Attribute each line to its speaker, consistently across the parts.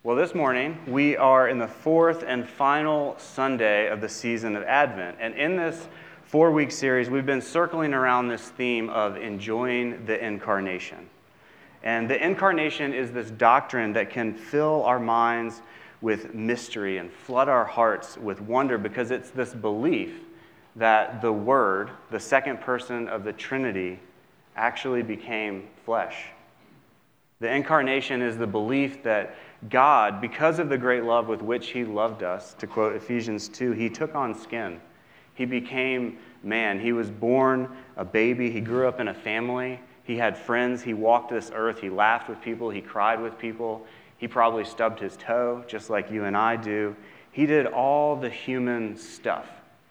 Speaker 1: Well, this morning, we are in the fourth and final Sunday of the season of Advent. And in this 4-week series, we've been circling around this theme of enjoying the Incarnation. And the Incarnation is this doctrine that can fill our minds with mystery and flood our hearts with wonder, because it's this belief that the Word, the second person of the Trinity, actually became flesh. The Incarnation is the belief that God, because of the great love with which He loved us, to quote Ephesians 2, He took on skin. He became man. He was born a baby. He grew up in a family. He had friends. He walked this earth. He laughed with people. He cried with people. He probably stubbed his toe, just like you and I do. He did all the human stuff.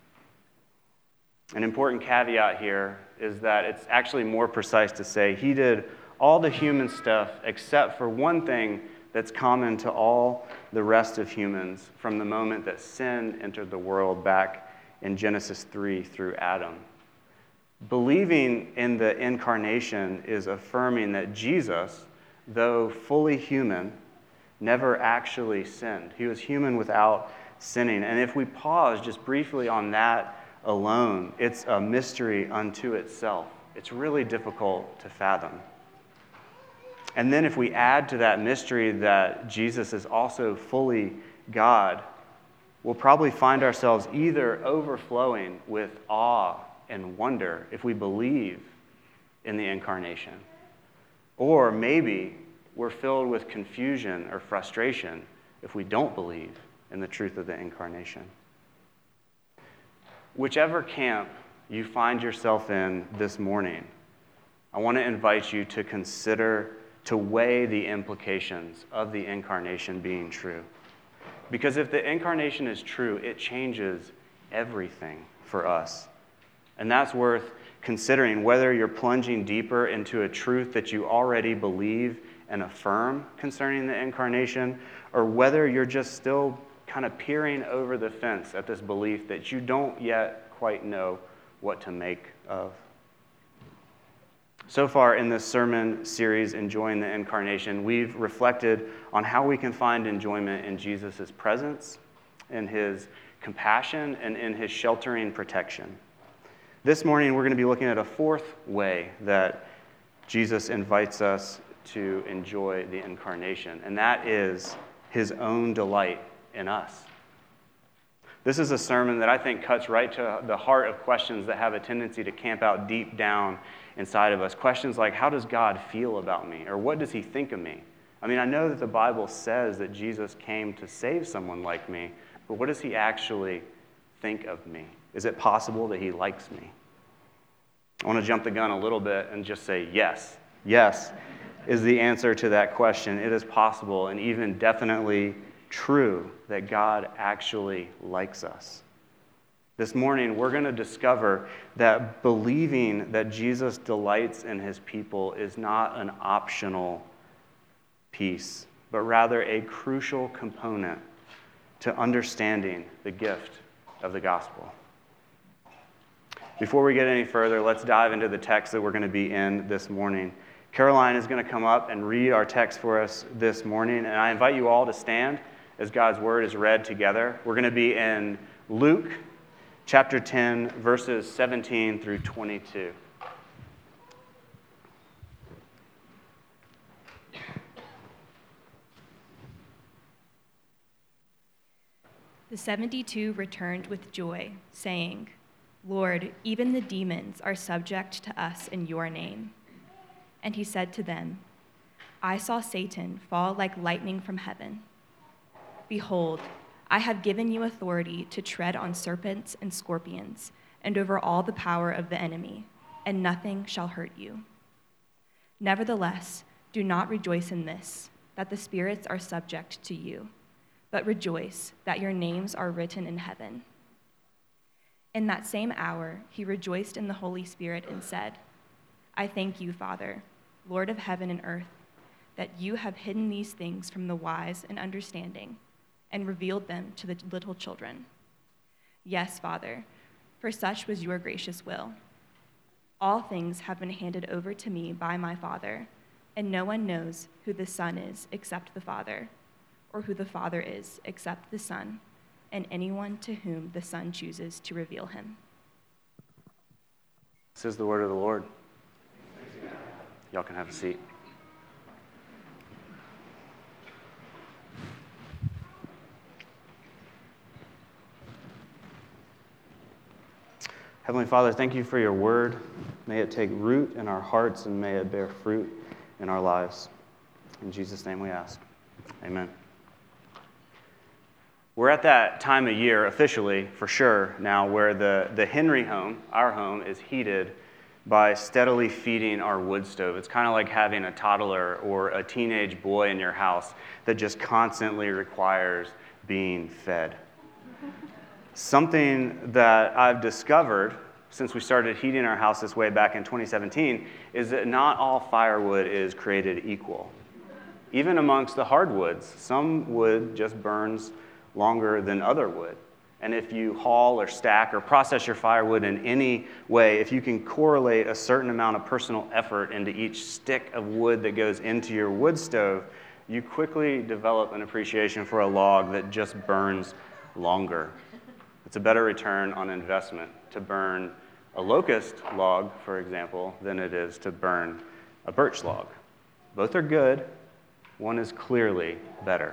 Speaker 1: An important caveat here is that it's actually more precise to say He did all the human stuff except for one thing that's common to all the rest of humans from the moment that sin entered the world back in Genesis 3 through Adam. Believing in the Incarnation is affirming that Jesus, though fully human, never actually sinned. He was human without sinning. And if we pause just briefly on that alone, it's a mystery unto itself. It's really difficult to fathom. And then if we add to that mystery that Jesus is also fully God, we'll probably find ourselves either overflowing with awe and wonder if we believe in the Incarnation, or maybe we're filled with confusion or frustration if we don't believe in the truth of the Incarnation. Whichever camp you find yourself in this morning, I want to invite you to consider, to weigh the implications of the Incarnation being true. Because if the Incarnation is true, it changes everything for us. And that's worth considering, whether you're plunging deeper into a truth that you already believe and affirm concerning the Incarnation, or whether you're just still kind of peering over the fence at this belief that you don't yet quite know what to make of. So far in this sermon series, Enjoying the Incarnation, we've reflected on how we can find enjoyment in Jesus' presence, in His compassion, and in His sheltering protection. This morning, we're going to be looking at a fourth way that Jesus invites us to enjoy the Incarnation, and that is His own delight in us. This is a sermon that I think cuts right to the heart of questions that have a tendency to camp out deep down inside of us. Questions like, how does God feel about me? Or what does He think of me? I mean, I know that the Bible says that Jesus came to save someone like me, but what does He actually think of me? Is it possible that He likes me? I want to jump the gun a little bit and just say yes. Yes is the answer to that question. It is possible and even definitely true that God actually likes us. This morning, we're going to discover that believing that Jesus delights in His people is not an optional piece, but rather a crucial component to understanding the gift of the gospel. Before we get any further, let's dive into the text that we're going to be in this morning. Caroline is going to come up and read our text for us this morning, and I invite you all to stand as God's word is read together. We're going to be in Luke chapter 10, verses 17 through 22.
Speaker 2: The 72 returned with joy, saying, "Lord, even the demons are subject to us in your name." And He said to them, "I saw Satan fall like lightning from heaven. Behold, I have given you authority to tread on serpents and scorpions, and over all the power of the enemy, and nothing shall hurt you. Nevertheless, do not rejoice in this, that the spirits are subject to you, but rejoice that your names are written in heaven." In that same hour, He rejoiced in the Holy Spirit and said, "I thank you, Father, Lord of heaven and earth, that you have hidden these things from the wise and understanding and revealed them to the little children. Yes, Father, for such was your gracious will. All things have been handed over to me by my Father, and no one knows who the Son is except the Father, or who the Father is except the Son, and anyone to whom the Son chooses to reveal him.
Speaker 1: This is the word of the Lord. Y'all can have a seat. Heavenly Father, thank you for your word. May it take root in our hearts and may it bear fruit in our lives. In Jesus' name we ask. Amen. We're at that time of year, officially, for sure, now, where the Henry home, our home, is heated by steadily feeding our wood stove. It's kind of like having a toddler or a teenage boy in your house that just constantly requires being fed. Something that I've discovered since we started heating our house this way back in 2017 is that not all firewood is created equal. Even amongst the hardwoods, some wood just burns longer than other wood. And if you haul or stack or process your firewood in any way, if you can correlate a certain amount of personal effort into each stick of wood that goes into your wood stove, you quickly develop an appreciation for a log that just burns longer. It's a better return on investment to burn a locust log, for example, than it is to burn a birch log. Both are good. One is clearly better.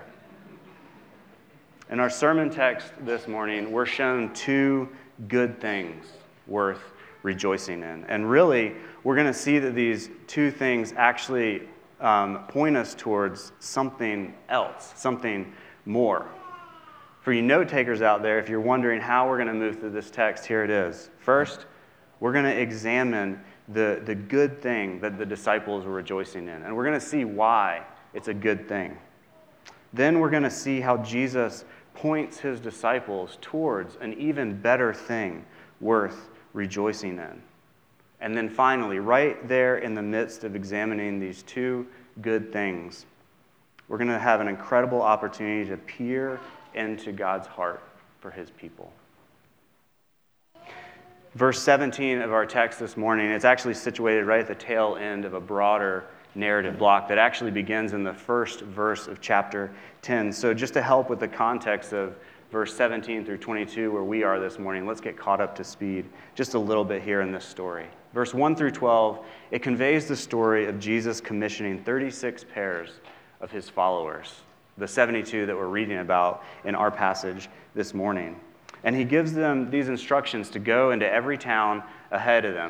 Speaker 1: In our sermon text this morning, we're shown two good things worth rejoicing in. And really, we're going to see that these two things actually point us towards something else, something more. For you note takers out there, if you're wondering how we're going to move through this text, here it is. First, we're going to examine the good thing that the disciples were rejoicing in. And we're going to see why it's a good thing. Then we're going to see how Jesus points his disciples towards an even better thing worth rejoicing in. And then finally, right there in the midst of examining these two good things, we're going to have an incredible opportunity to peer into God's heart for his people. Verse 17 of our text this morning, it's actually situated right at the tail end of a broader narrative block that actually begins in the first verse of chapter 10. So just to help with the context of verse 17 through 22 where we are this morning, let's get caught up to speed just a little bit here in this story. Verse 1 through 12, it conveys the story of Jesus commissioning 36 pairs of his followers, the 72 that we're reading about in our passage this morning. And he gives them these instructions to go into every town ahead of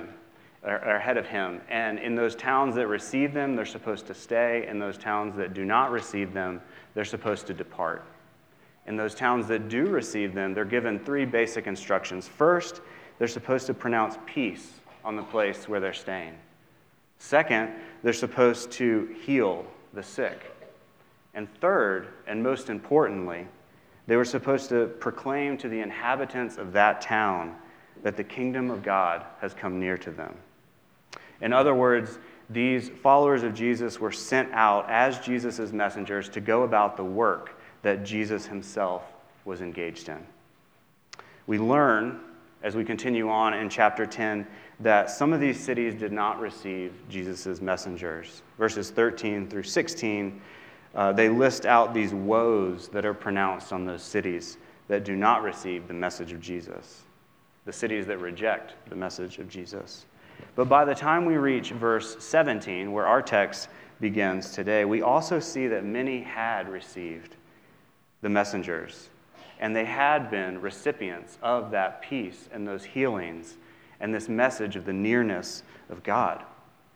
Speaker 1: him. And in those towns that receive them, they're supposed to stay. In those towns that do not receive them, they're supposed to depart. In those towns that do receive them, they're given three basic instructions. First, they're supposed to pronounce peace on the place where they're staying. Second, they're supposed to heal the sick. And third, and most importantly, they were supposed to proclaim to the inhabitants of that town that the kingdom of God has come near to them. In other words, these followers of Jesus were sent out as Jesus' messengers to go about the work that Jesus himself was engaged in. We learn, as we continue on in chapter 10, that some of these cities did not receive Jesus' messengers. Verses 13 through 16, they list out these woes that are pronounced on those cities that do not receive the message of Jesus, the cities that reject the message of Jesus. But by the time we reach verse 17, where our text begins today, we also see that many had received the messengers, and they had been recipients of that peace and those healings and this message of the nearness of God.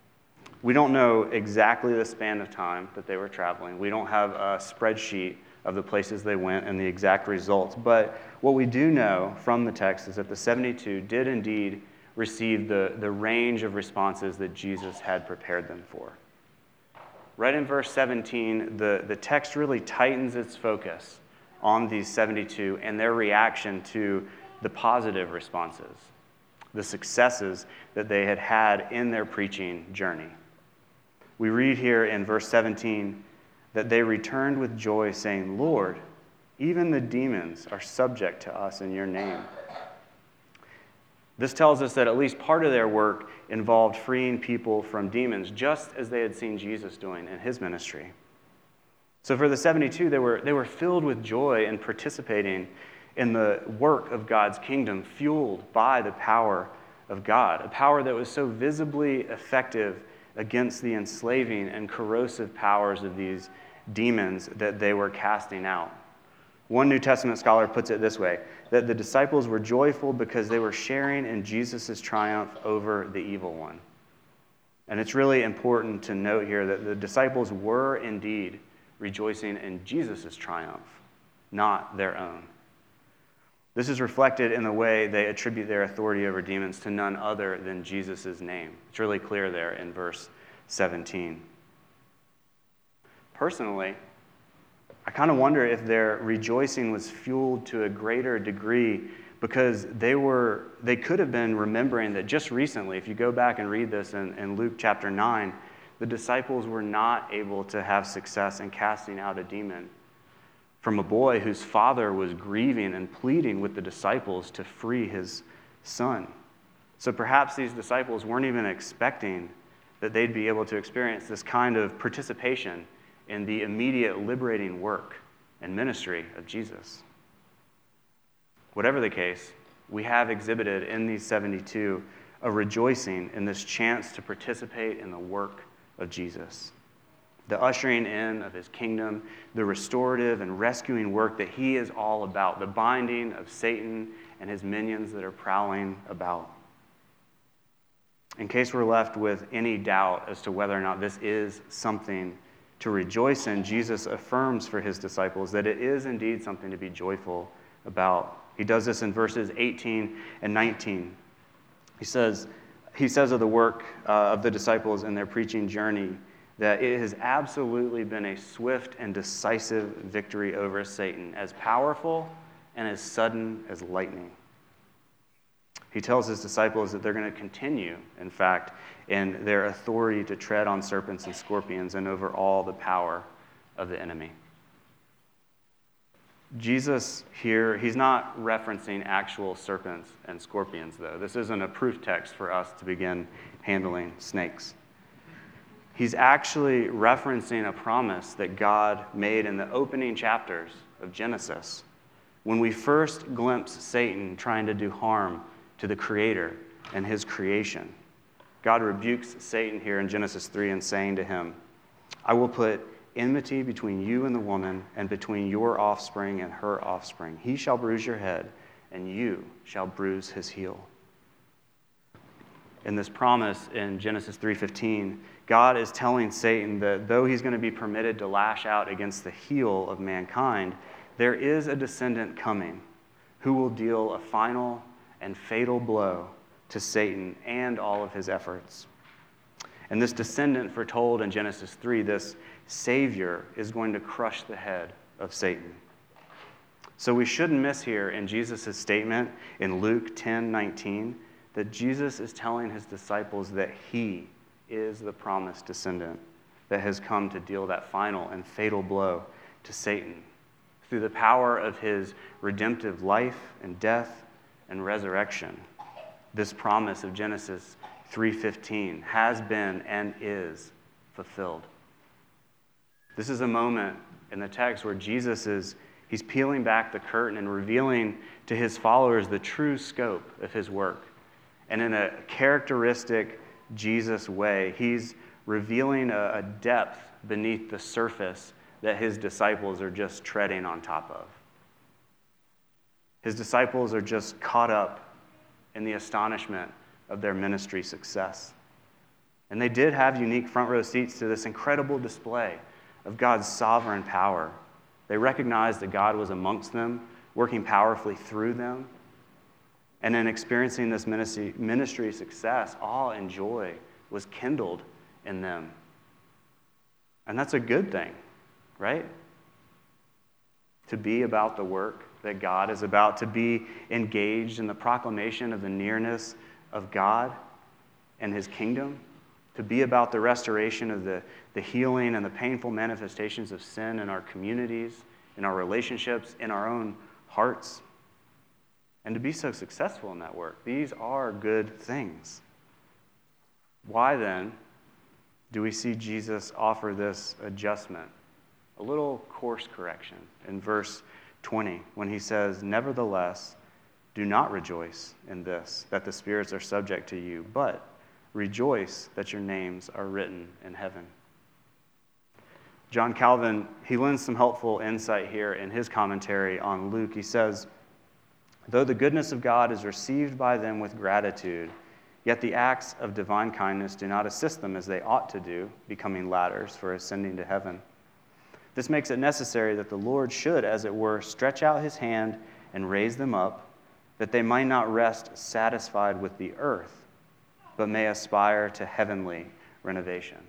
Speaker 1: We don't know exactly the span of time that they were traveling. We don't have a spreadsheet of the places they went and the exact results. But what we do know from the text is that the 72 did indeed receive the range of responses that Jesus had prepared them for. Right in verse 17, the text really tightens its focus on these 72 and their reaction to the positive responses, the successes that they had had in their preaching journey. We read here in verse 17 that they returned with joy, saying, "Lord, even the demons are subject to us in your name." This tells us that at least part of their work involved freeing people from demons, just as they had seen Jesus doing in his ministry. So for the 72, they were filled with joy and participating in the work of God's kingdom, fueled by the power of God, a power that was so visibly effective against the enslaving and corrosive powers of these demons that they were casting out. One New Testament scholar puts it this way, that the disciples were joyful because they were sharing in Jesus' triumph over the evil one. And it's really important to note here that the disciples were indeed rejoicing in Jesus' triumph, not their own. This is reflected in the way they attribute their authority over demons to none other than Jesus' name. It's really clear there in verse 17. Personally, I kind of wonder if their rejoicing was fueled to a greater degree because they could have been remembering that just recently, if you go back and read this in Luke chapter 9, the disciples were not able to have success in casting out a demon from a boy whose father was grieving and pleading with the disciples to free his son. So perhaps these disciples weren't even expecting that they'd be able to experience this kind of participation in the immediate liberating work and ministry of Jesus. Whatever the case, we have exhibited in these 72 a rejoicing in this chance to participate in the work of Jesus, the ushering in of his kingdom, the restorative and rescuing work that he is all about, the binding of Satan and his minions that are prowling about. In case we're left with any doubt as to whether or not this is something to rejoice in, Jesus affirms for his disciples that it is indeed something to be joyful about. He does this in verses 18 and 19. He says of the work of the disciples in their preaching journey that it has absolutely been a swift and decisive victory over Satan, as powerful and as sudden as lightning. He tells his disciples that they're going to continue, in fact, in their authority to tread on serpents and scorpions and over all the power of the enemy. Jesus here, he's not referencing actual serpents and scorpions, though. This isn't a proof text for us to begin handling snakes. He's actually referencing a promise that God made in the opening chapters of Genesis, when we first glimpse Satan trying to do harm to the Creator and his creation. God rebukes Satan here in Genesis 3 and saying to him, "I will put enmity between you and the woman, and between your offspring and her offspring. He shall bruise your head, and you shall bruise his heel." In this promise in Genesis 3:15, God is telling Satan that though he's going to be permitted to lash out against the heel of mankind, there is a descendant coming who will deal a final and fatal blow to Satan and all of his efforts. And this descendant foretold in Genesis 3, this Savior, is going to crush the head of Satan. So we shouldn't miss here in Jesus' statement in Luke 10:19 that Jesus is telling his disciples that he is the promised descendant that has come to deal that final and fatal blow to Satan through the power of his redemptive life and death and resurrection. This promise of Genesis 3:15 has been and is fulfilled. This is a moment in the text where he's peeling back the curtain and revealing to his followers the true scope of his work. And in a characteristic Jesus way, he's revealing a depth beneath the surface that his disciples are just treading on top of. His disciples are just caught up in the astonishment of their ministry success. And they did have unique front row seats to this incredible display of God's sovereign power. They recognized that God was amongst them, working powerfully through them. And in experiencing this ministry success, awe and joy was kindled in them. And that's a good thing, right? To be about the work that God is about, to be engaged in the proclamation of the nearness of God and his kingdom, to be about the restoration of the healing and the painful manifestations of sin in our communities, in our relationships, in our own hearts, and to be so successful in that work. These are good things. Why then do we see Jesus offer this adjustment a little course correction in verse 20 when he says, "Nevertheless, do not rejoice in this, that the spirits are subject to you, but rejoice that your names are written in heaven." John Calvin, he lends some helpful insight here in his commentary on Luke. He says, "Though the goodness of God is received by them with gratitude, yet the acts of divine kindness do not assist them as they ought to do, becoming ladders for ascending to heaven. This makes it necessary that the Lord should, as it were, stretch out his hand and raise them up, that they might not rest satisfied with the earth, but may aspire to heavenly renovation."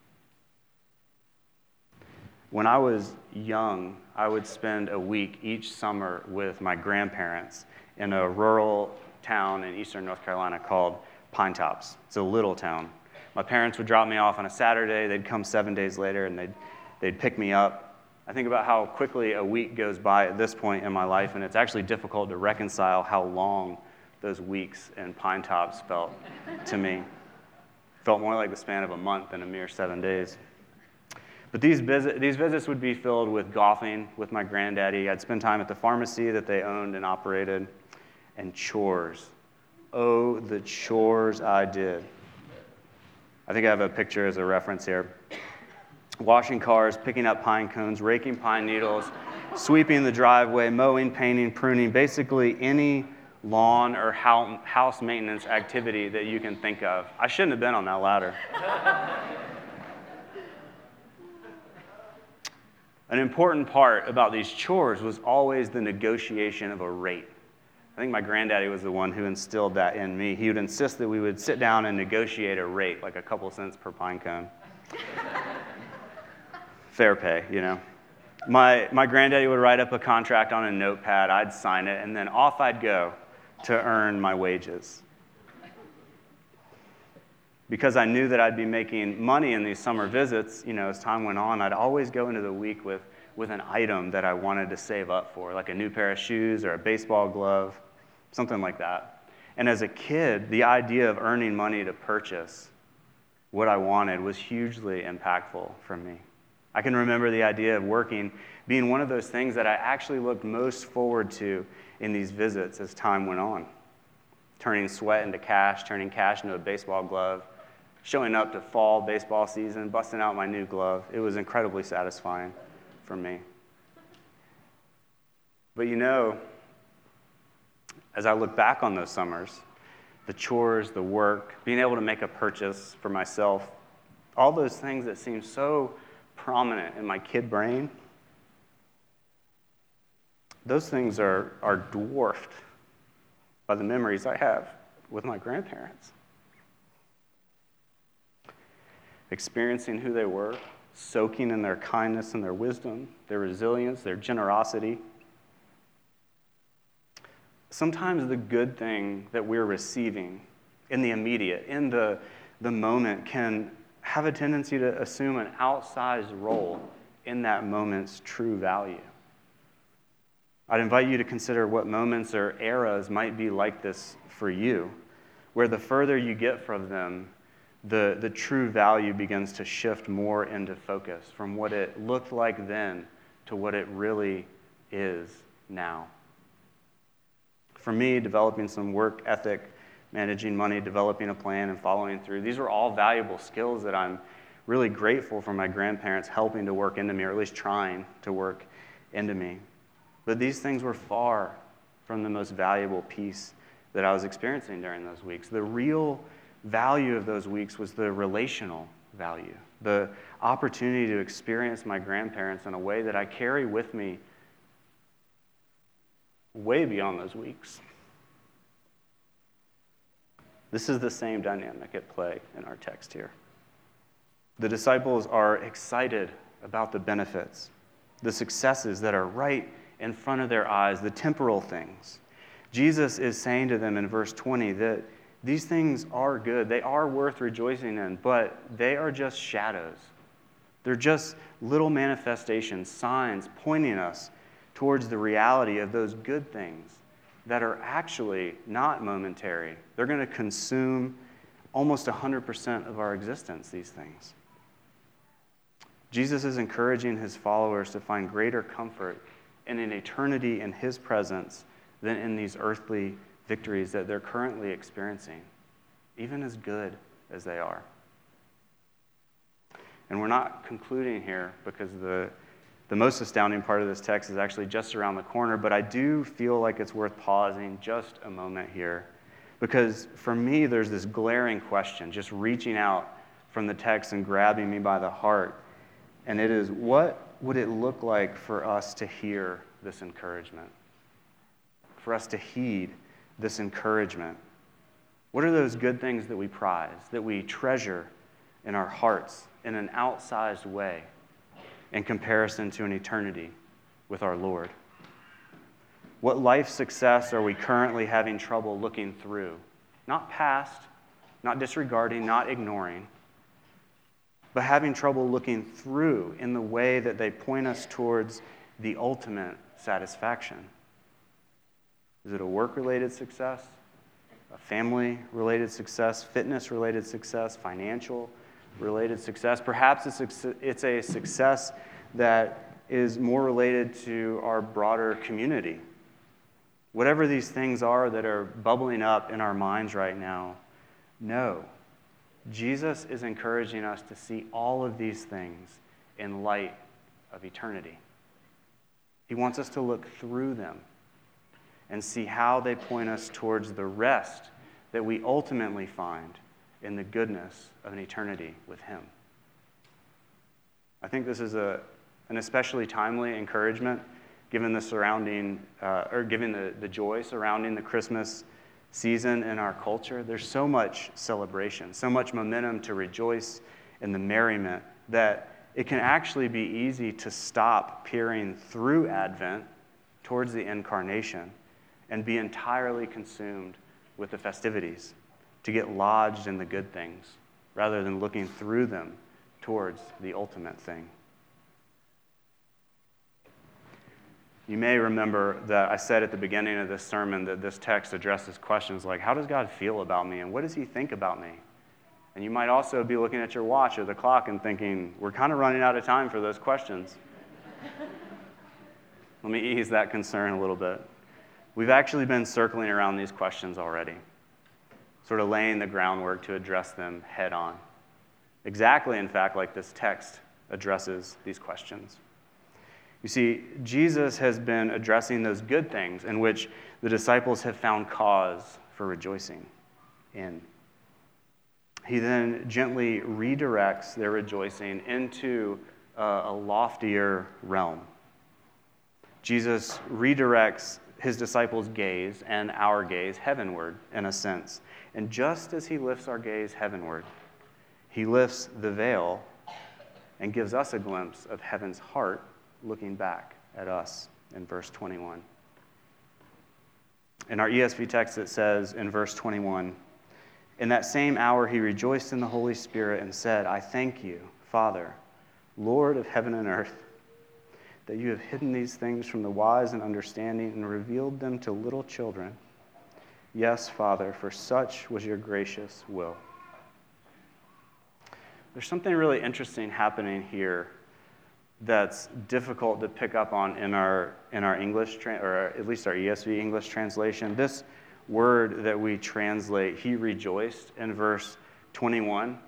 Speaker 1: When I was young, I would spend a week each summer with my grandparents in a rural town in eastern North Carolina called Pine Tops. It's a little town. My parents would drop me off on a Saturday. They'd come 7 days later, and they'd pick me up. I think about how quickly a week goes by at this point in my life, and it's actually difficult to reconcile how long those weeks in Pine Tops felt to me. It felt more like the span of a month than a mere 7 days. But these visits would be filled with golfing with my granddaddy. I'd spend time at the pharmacy that they owned and operated, and chores. Oh, the chores I did. I think I have a picture as a reference here. Washing cars, picking up pine cones, raking pine needles, sweeping the driveway, mowing, painting, pruning, basically any lawn or house maintenance activity that you can think of. I shouldn't have been on that ladder. An important part about these chores was always the negotiation of a rate. I think my granddaddy was the one who instilled that in me. He would insist that we would sit down and negotiate a rate, like a couple cents per pine cone. Fair pay, you know. My granddaddy would write up a contract on a notepad, I'd sign it, and then off I'd go to earn my wages. Because I knew that I'd be making money in these summer visits, you know, as time went on, I'd always go into the week with an item that I wanted to save up for, like a new pair of shoes or a baseball glove, something like that. And as a kid, the idea of earning money to purchase what I wanted was hugely impactful for me. I can remember the idea of working being one of those things that I actually looked most forward to in these visits as time went on. Turning sweat into cash, turning cash into a baseball glove, showing up to fall baseball season, busting out my new glove. It was incredibly satisfying for me. But you know, as I look back on those summers, the chores, the work, being able to make a purchase for myself, all those things that seem so prominent in my kid brain, those things are dwarfed by the memories I have with my grandparents. Experiencing who they were, soaking in their kindness and their wisdom, their resilience, their generosity. Sometimes the good thing that we're receiving in the immediate, in the moment, can have a tendency to assume an outsized role in that moment's true value. I'd invite you to consider what moments or eras might be like this for you, where the further you get from them, the true value begins to shift more into focus from what it looked like then to what it really is now. For me, developing some work ethic, managing money, developing a plan, and following through, these are all valuable skills that I'm really grateful for my grandparents helping to work into me, or at least trying to work into me. But these things were far from the most valuable piece that I was experiencing during those weeks. The real value of those weeks was the relational value, the opportunity to experience my grandparents in a way that I carry with me way beyond those weeks. This is the same dynamic at play in our text here. The disciples are excited about the benefits, the successes that are right in front of their eyes, the temporal things. Jesus is saying to them in verse 20 that these things are good, they are worth rejoicing in, but they are just shadows. They're just little manifestations, signs pointing us towards the reality of those good things that are actually not momentary. They're going to consume almost 100% of our existence, these things. Jesus is encouraging his followers to find greater comfort in an eternity in his presence than in these earthly victories that they're currently experiencing, even as good as they are. And we're not concluding here because the most astounding part of this text is actually just around the corner, but I do feel like it's worth pausing just a moment here, because for me, there's this glaring question just reaching out from the text and grabbing me by the heart, and it is, what would it look like for us to hear this encouragement? For us to heed this encouragement? What are those good things that we prize, that we treasure in our hearts in an outsized way in comparison to an eternity with our Lord? What life success are we currently having trouble looking through? Not past, not disregarding, not ignoring, but having trouble looking through in the way that they point us towards the ultimate satisfaction. Is it a work-related success, a family-related success, fitness-related success, financial-related success? Perhaps it's a success that is more related to our broader community. Whatever these things are that are bubbling up in our minds right now, no. Jesus is encouraging us to see all of these things in light of eternity. He wants us to look through them and see how they point us towards the rest that we ultimately find in the goodness of an eternity with him. I think this is an especially timely encouragement given the joy surrounding the Christmas season in our culture. There's so much celebration, so much momentum to rejoice in the merriment that it can actually be easy to stop peering through Advent towards the incarnation and be entirely consumed with the festivities, to get lodged in the good things rather than looking through them towards the ultimate thing. You may remember that I said at the beginning of this sermon that this text addresses questions like, how does God feel about me and what does he think about me? And you might also be looking at your watch or the clock and thinking, we're kind of running out of time for those questions. Let me ease that concern a little bit. We've actually been circling around these questions already, sort of laying the groundwork to address them head on. Exactly, in fact, like this text addresses these questions. You see, Jesus has been addressing those good things in which the disciples have found cause for rejoicing in. He then gently redirects their rejoicing into a loftier realm. Jesus redirects his disciples' gaze and our gaze heavenward, in a sense. And just as he lifts our gaze heavenward, he lifts the veil and gives us a glimpse of heaven's heart looking back at us in verse 21. In our ESV text, it says in verse 21, in that same hour he rejoiced in the Holy Spirit and said, I thank you, Father, Lord of heaven and earth, that you have hidden these things from the wise and understanding and revealed them to little children. Yes, Father, for such was your gracious will. There's something really interesting happening here that's difficult to pick up on in our English, or at least our ESV English translation. This word that we translate, he rejoiced, in verse 21,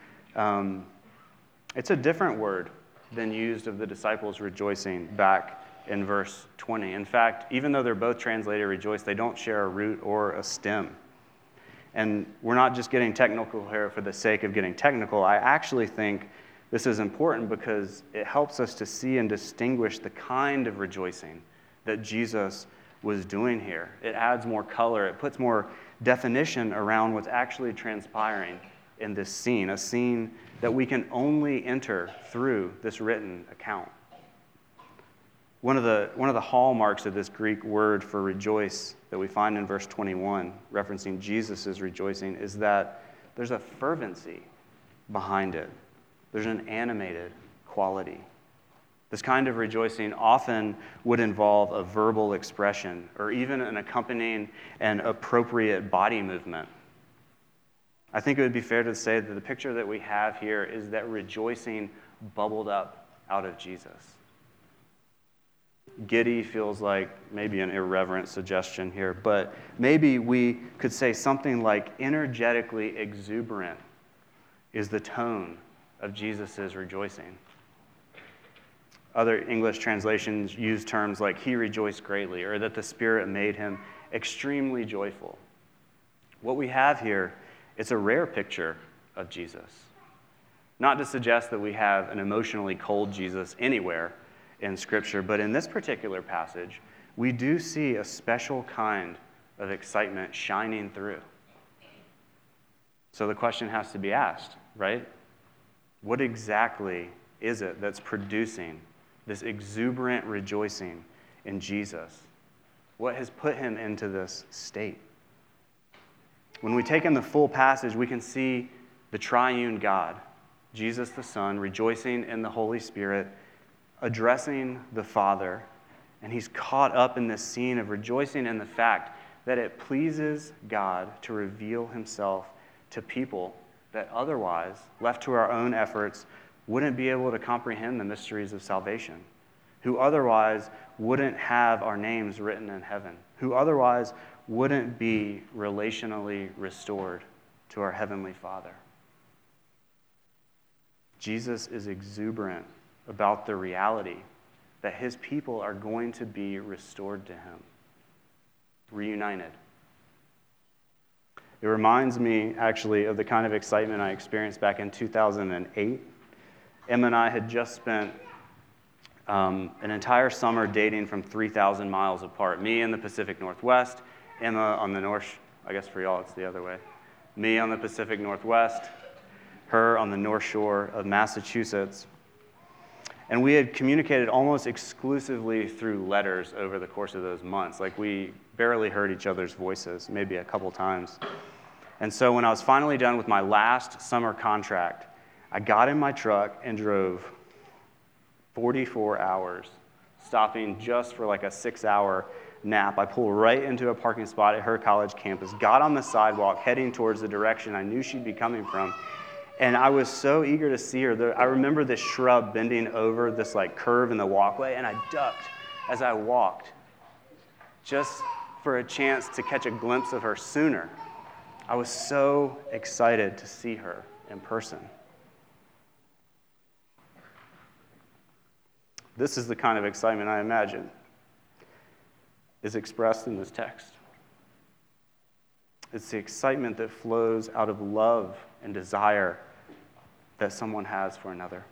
Speaker 1: it's a different word than used of the disciples rejoicing back in verse 20. In fact, even though they're both translated rejoice, they don't share a root or a stem. And we're not just getting technical here for the sake of getting technical. I actually think this is important because it helps us to see and distinguish the kind of rejoicing that Jesus was doing here. It adds more color. It puts more definition around what's actually transpiring in this scene, a scene that we can only enter through this written account. One of the hallmarks of this Greek word for rejoice that we find in verse 21, referencing Jesus' rejoicing, is that there's a fervency behind it. There's an animated quality. This kind of rejoicing often would involve a verbal expression or even an accompanying and appropriate body movement. I think it would be fair to say that the picture that we have here is that rejoicing bubbled up out of Jesus. Giddy feels like maybe an irreverent suggestion here, but maybe we could say something like energetically exuberant is the tone of Jesus' rejoicing. Other English translations use terms like he rejoiced greatly, or that the Spirit made him extremely joyful. What we have here is a rare picture of Jesus. Not to suggest that we have an emotionally cold Jesus anywhere in Scripture, but in this particular passage, we do see a special kind of excitement shining through. So the question has to be asked, right? What exactly is it that's producing this exuberant rejoicing in Jesus? What has put him into this state? When we take in the full passage, we can see the triune God, Jesus the Son, rejoicing in the Holy Spirit, addressing the Father, and he's caught up in this scene of rejoicing in the fact that it pleases God to reveal himself to people that otherwise, left to our own efforts, wouldn't be able to comprehend the mysteries of salvation, who otherwise wouldn't have our names written in heaven, who otherwise wouldn't be relationally restored to our Heavenly Father. Jesus is exuberant about the reality that his people are going to be restored to him, reunited. It reminds me, actually, of the kind of excitement I experienced back in 2008. Emma and I had just spent an entire summer dating from 3,000 miles apart. Me in the Pacific Northwest, Emma on the north, I guess for y'all it's the other way. Me on the Pacific Northwest, her on the North Shore of Massachusetts. And we had communicated almost exclusively through letters over the course of those months. Like, we barely heard each other's voices, maybe a couple times. And so when I was finally done with my last summer contract, I got in my truck and drove 44 hours, stopping just for like a 6-hour nap. I pulled right into a parking spot at her college campus, got on the sidewalk, heading towards the direction I knew she'd be coming from. And I was so eager to see her. I remember this shrub bending over this like curve in the walkway, and I ducked as I walked just for a chance to catch a glimpse of her sooner. I was so excited to see her in person. This is the kind of excitement I imagine is expressed in this text. It's the excitement that flows out of love and desire that someone has for another.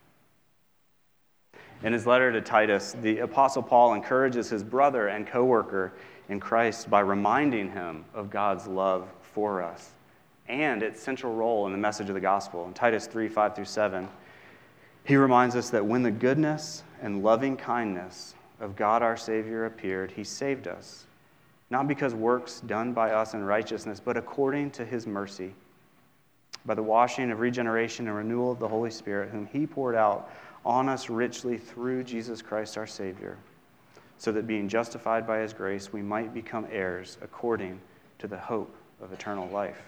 Speaker 1: In his letter to Titus, the Apostle Paul encourages his brother and co-worker in Christ by reminding him of God's love for us and its central role in the message of the gospel. In Titus 3:5-7, he reminds us that when the goodness and loving kindness of God our Savior appeared, he saved us, not because works done by us in righteousness, but according to his mercy, by the washing of regeneration and renewal of the Holy Spirit, whom he poured out on us richly through Jesus Christ our Savior, so that being justified by his grace, we might become heirs according to the hope of eternal life.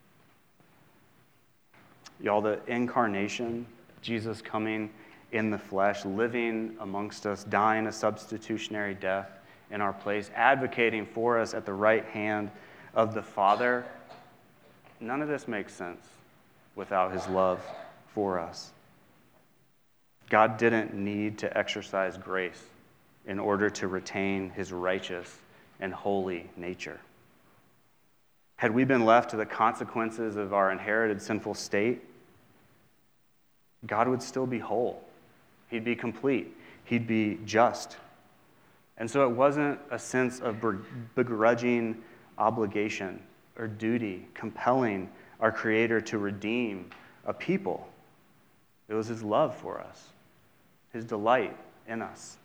Speaker 1: Y'all, the incarnation, Jesus coming in the flesh, living amongst us, dying a substitutionary death in our place, advocating for us at the right hand of the Father, none of this makes sense without his love for us. God didn't need to exercise grace in order to retain his righteous and holy nature. Had we been left to the consequences of our inherited sinful state, God would still be whole. He'd be complete. He'd be just. And so it wasn't a sense of begrudging obligation or duty compelling our Creator to redeem a people. It was his love for us, his delight in us.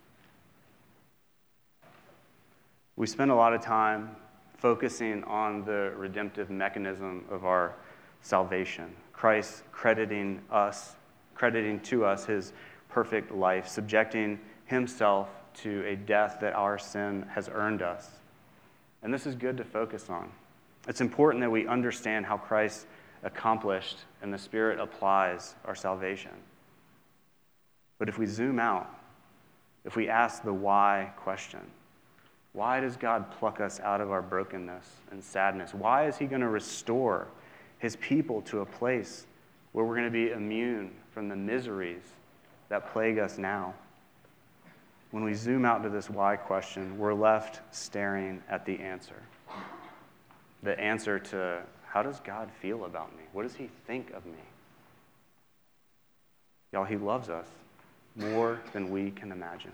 Speaker 1: We spend a lot of time focusing on the redemptive mechanism of our salvation. Christ crediting to us his perfect life, subjecting himself to a death that our sin has earned us. And this is good to focus on. It's important that we understand how Christ accomplished and the Spirit applies our salvation. But if we zoom out, if we ask the why question, why does God pluck us out of our brokenness and sadness? Why is he going to restore his people to a place where we're going to be immune from the miseries that plague us now? When we zoom out to this why question, we're left staring at the answer. The answer to, how does God feel about me? What does he think of me? Y'all, he loves us more than we can imagine.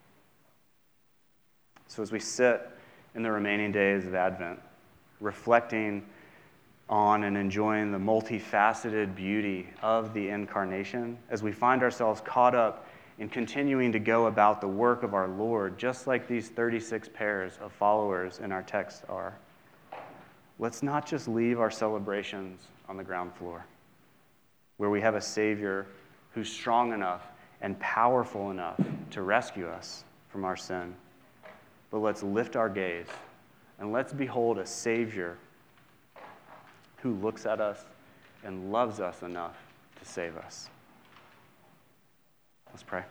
Speaker 1: So as we sit in the remaining days of Advent, reflecting on and enjoying the multifaceted beauty of the incarnation, as we find ourselves caught up in continuing to go about the work of our Lord, just like these 36 pairs of followers in our text are, let's not just leave our celebrations on the ground floor, where we have a Savior who's strong enough and powerful enough to rescue us from our sin. But let's lift our gaze and let's behold a Savior who looks at us and loves us enough to save us. Let's pray.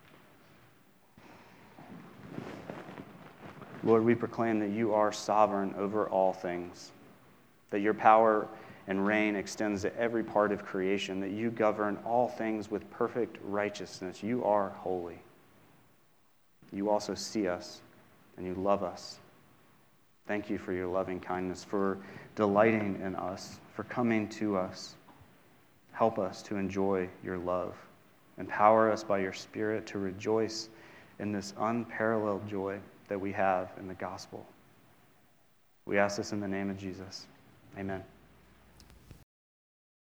Speaker 1: Lord, we proclaim that you are sovereign over all things, that your power and reign extends to every part of creation, that you govern all things with perfect righteousness. You are holy. You also see us, and you love us. Thank you for your loving kindness, for delighting in us, for coming to us. Help us to enjoy your love. Empower us by your Spirit to rejoice in this unparalleled joy that we have in the gospel. We ask this in the name of Jesus. Amen.